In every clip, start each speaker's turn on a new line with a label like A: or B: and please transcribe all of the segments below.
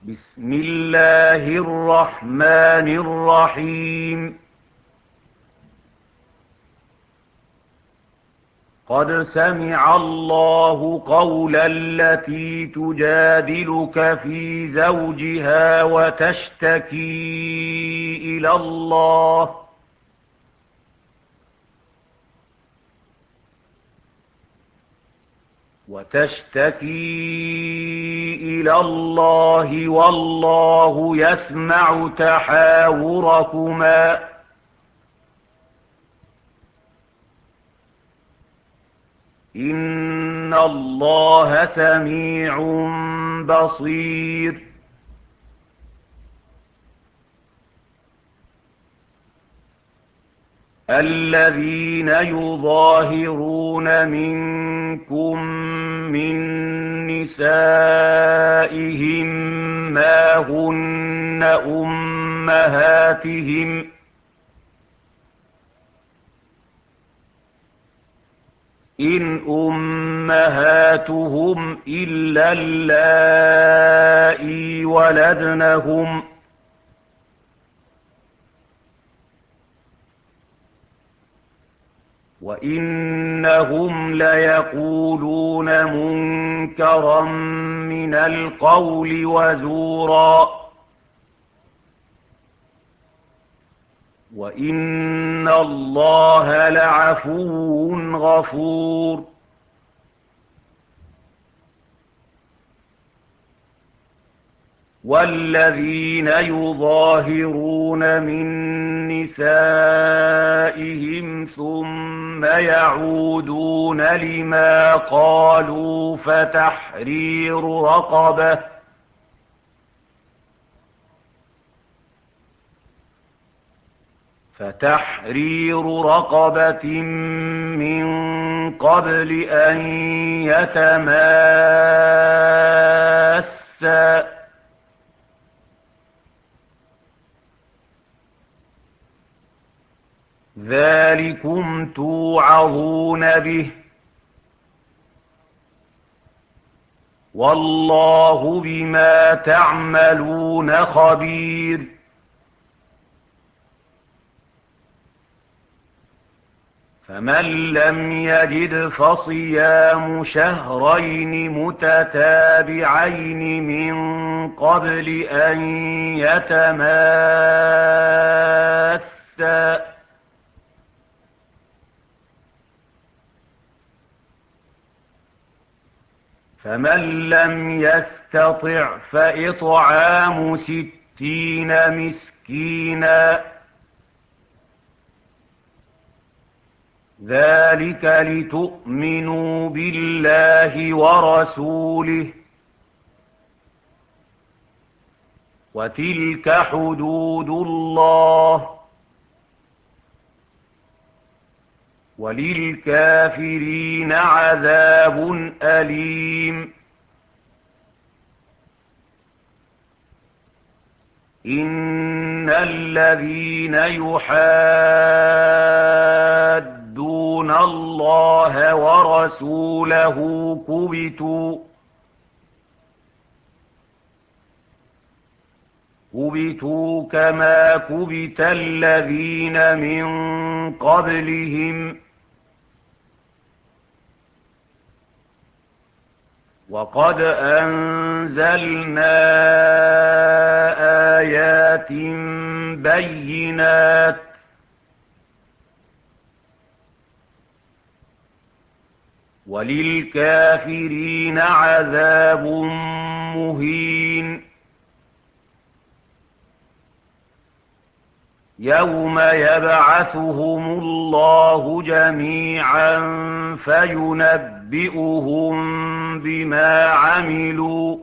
A: بسم الله الرحمن الرحيم. قد سمع الله قول التي تجادلك في زوجها وتشتكي إلى الله والله يسمع تحاوركما إن الله سميع بصير. الذين يظاهرون منكم من نسائهم ما هن أمهاتهم إن أمهاتهم إلا اللائي ولدنهم وإنهم ليقولون منكرا من القول وزورا وإن الله لعفو غفور. والذين يظاهرون من نسائهم ثم يعودون لما قالوا فتحرير رقبة من قبل أن يتماسا ذلكم توعظون به والله بما تعملون خبير. فمن لم يجد فصيام شهرين متتابعين من قبل أن يتماسا فمن لم يستطع فإطعام 60 مسكينا ذلك لتؤمنوا بالله ورسوله وتلك حدود الله وللكافرين عذاب أليم. إن الذين يحادون الله ورسوله كبتوا كما كبت الذين من قبلهم وقد أنزلنا آيات بينات وللكافرين عذاب مهين. يوم يبعثهم الله جميعا فينبئهم بما عملوا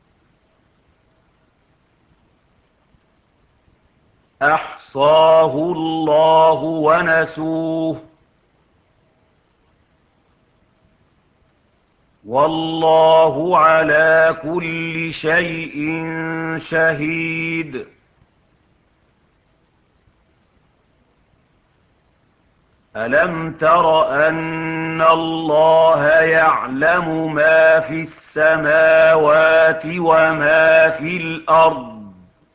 A: أحصاه الله ونسوه والله على كل شيء شهيد. ألم تر أن الله يعلم ما في السماوات وما في الأرض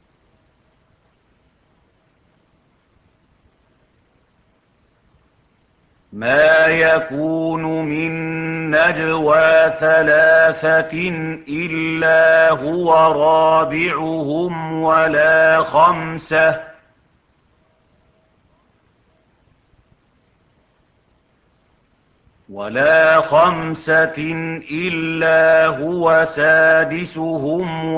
A: ما يكون من نجوى ثلاثة إلا هو رابعهم ولا خمسة إلا هو سادسهم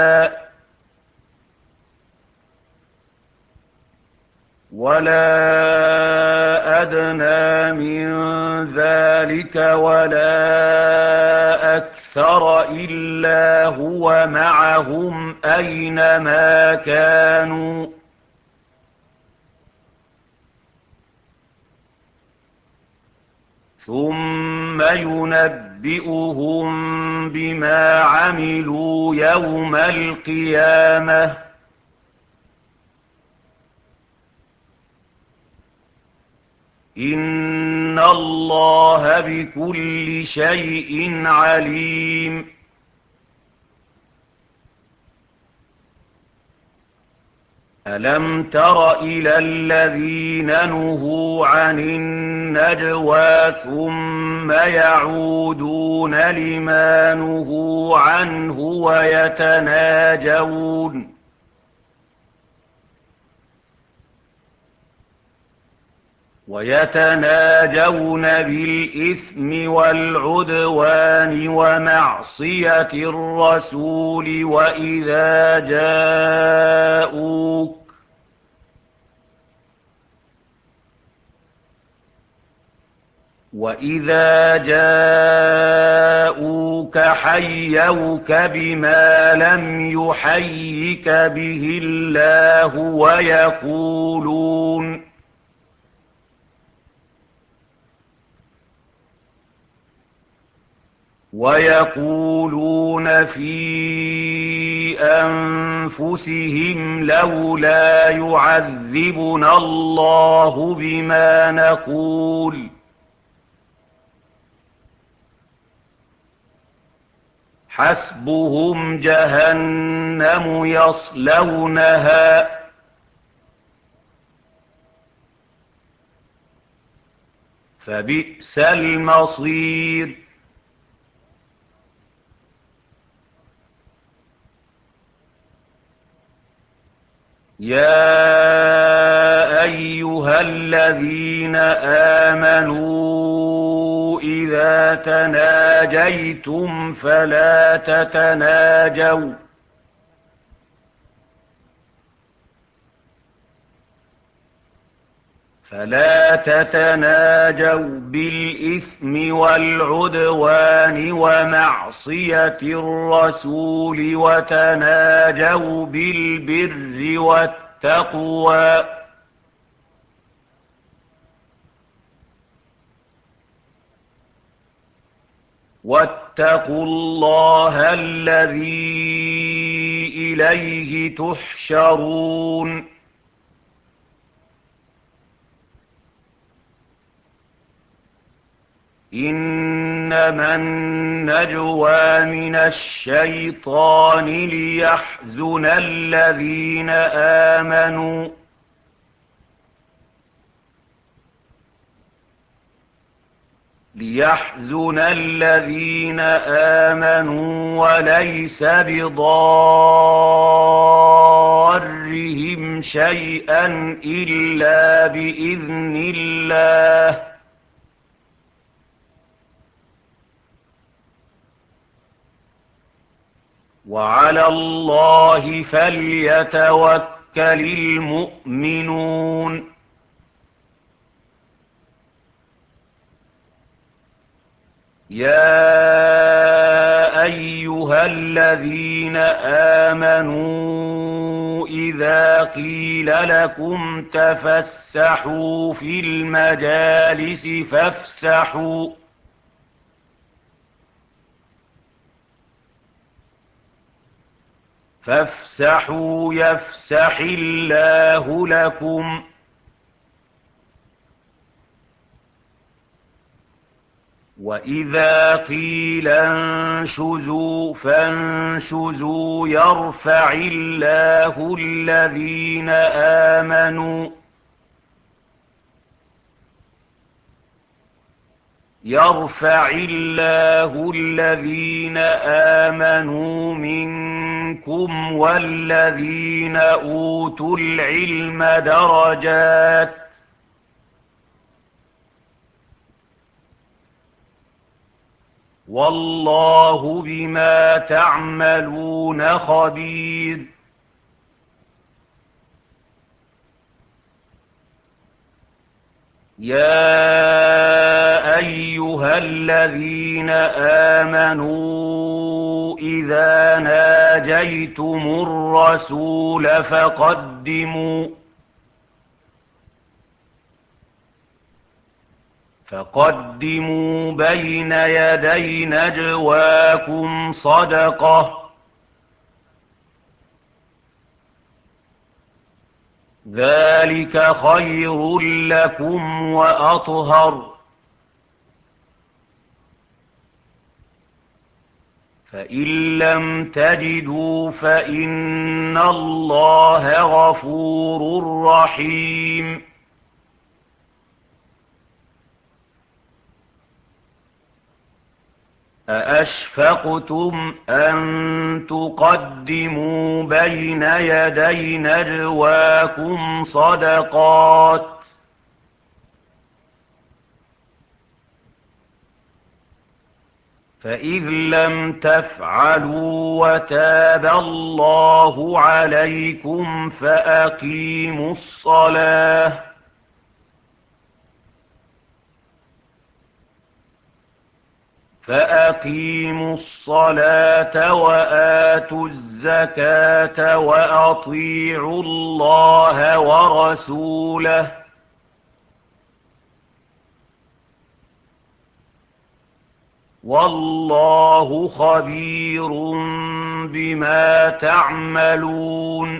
A: ولا أدنى من ذلك ولا أكثر إلا هو معهم أينما كانوا ثم ينبئهم بما عملوا يوم القيامة إن الله بكل شيء عليم ألم تر إلى الذين نهوا عن النجوى ثم يعودون لما نهوا عنه ويتناجون بالإثم والعدوان ومعصية الرسول وإذا جاءوك حيوك بما لم يحيك به الله ويقولون في أنفسهم لولا يعذبنا الله بما نقول حسبهم جهنم يصلونها فبئس المصير يا أيها الذين آمنوا إذا تناجيتم فلا تتناجوا بالإثم والعدوان ومعصية الرسول وتناجوا بالبر والتقوى واتقوا الله الذي إليه تحشرون إنما النجوى من الشيطان ليحزن الذين آمنوا وليس بضارهم شيئا إلا بإذن الله وعلى الله فليتوكل المؤمنون يا أيها الذين آمنوا إذا قيل لكم تفسحوا في المجالس فافسحوا يفسح الله لكم وإذا قيل انشزوا فانشزوا يرفع الله الذين آمنوا منكم والذين أوتوا العلم درجات والله بما تعملون خبير. يا أيها الذين آمنوا إذا ناجيتم الرسول فقدموا بين يدي نجواكم صدقة ذلك خير لكم وأطهر فإن لم تجدوا فإن الله غفور رحيم. أأشفقتم أن تقدموا بين يدي نجواكم صدقات فإذ لم تفعلوا وتاب الله عليكم فأقيموا الصلاة وآتوا الزكاة وأطيعوا الله ورسوله والله خبير بما تعملون.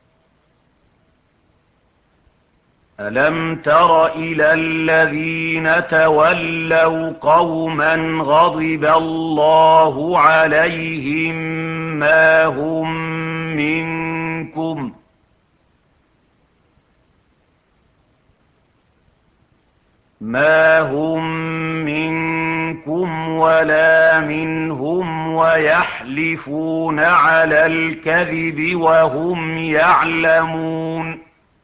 A: ألم تر إلى الذين تولوا قوما غضب الله عليهم ما هم منكم ولا منهم ويحلفون على الكذب وهم يعلمون.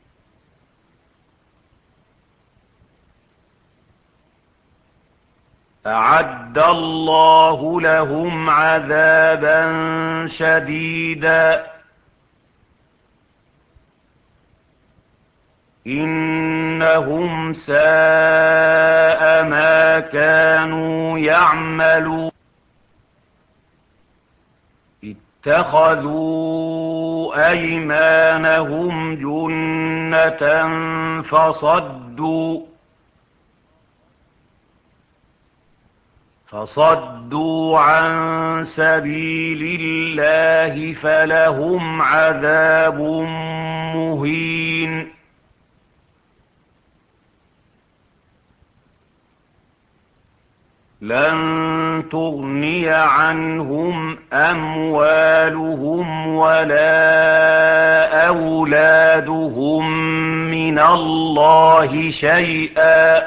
A: أعد الله لهم عذابا شديدا إنهم ساء ما كانوا يعملون. اتخذوا أيمانهم جنة فصدوا عن سبيل الله فلهم عذاب مهين. لن تغني عنهم أموالهم ولا أولادهم من الله شيئا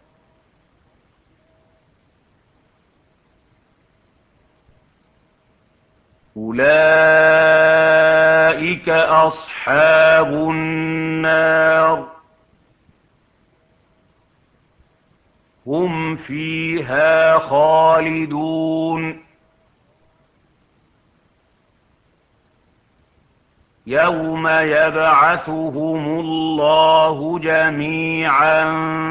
A: أولئك أصحاب النار هم فيها خالدون. يوم يبعثهم الله جميعا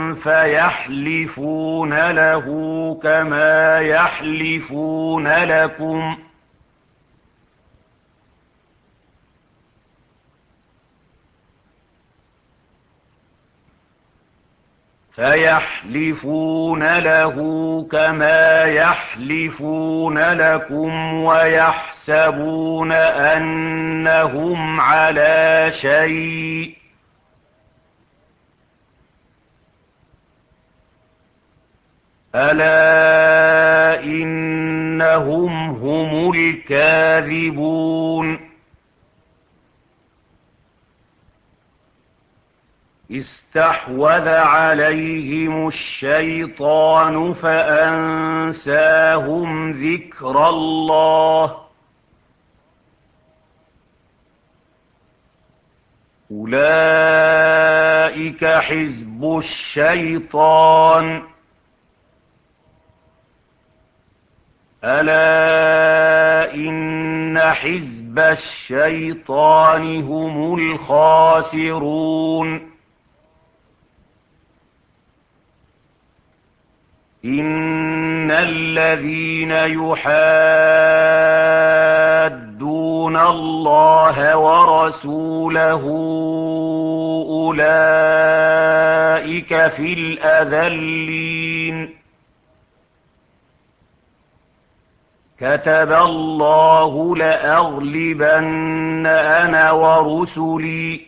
A: فيحلفون له كما يحلفون لكم ويحسبون أنهم على شيء ألا إنهم هم الكاذبون استحوذ عليهم الشيطان فأنساهم ذكر الله أولئك حزب الشيطان ألا إن حزب الشيطان هم الخاسرون إن الذين يحادون الله ورسوله أولئك في الأذلين كتب الله لأغلبن أنا ورسلي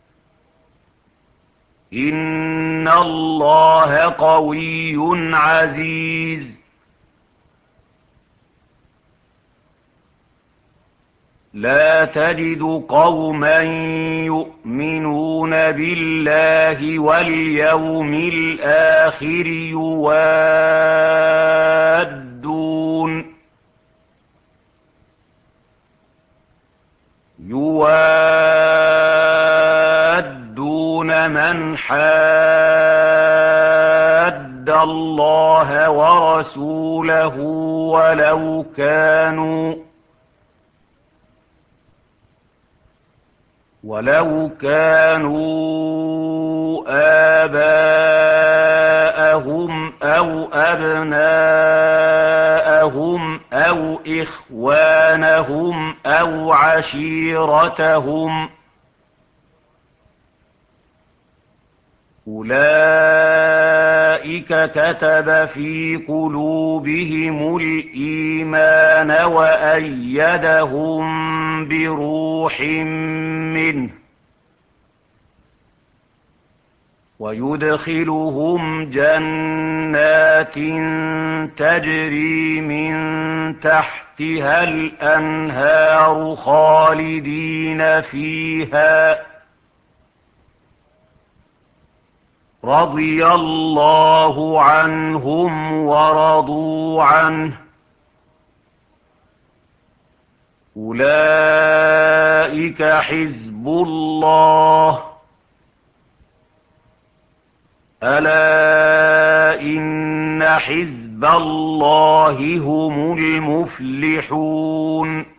A: إن الله قوي عزيز لا تجد قوما يؤمنون بالله واليوم الآخر يوادون من حاد الله ورسوله ولو كانوا آباءهم أو أبناءهم أو إخوانهم أو عشيرتهم أولئك كتب في قلوبهم الإيمان وأيدهم بروح منه ويدخلهم جنات تجري من تحتها الأنهار خالدين فيها رضي الله عنهم ورضوا عنه أولئك حزب الله ألا إن حزب الله هم المفلحون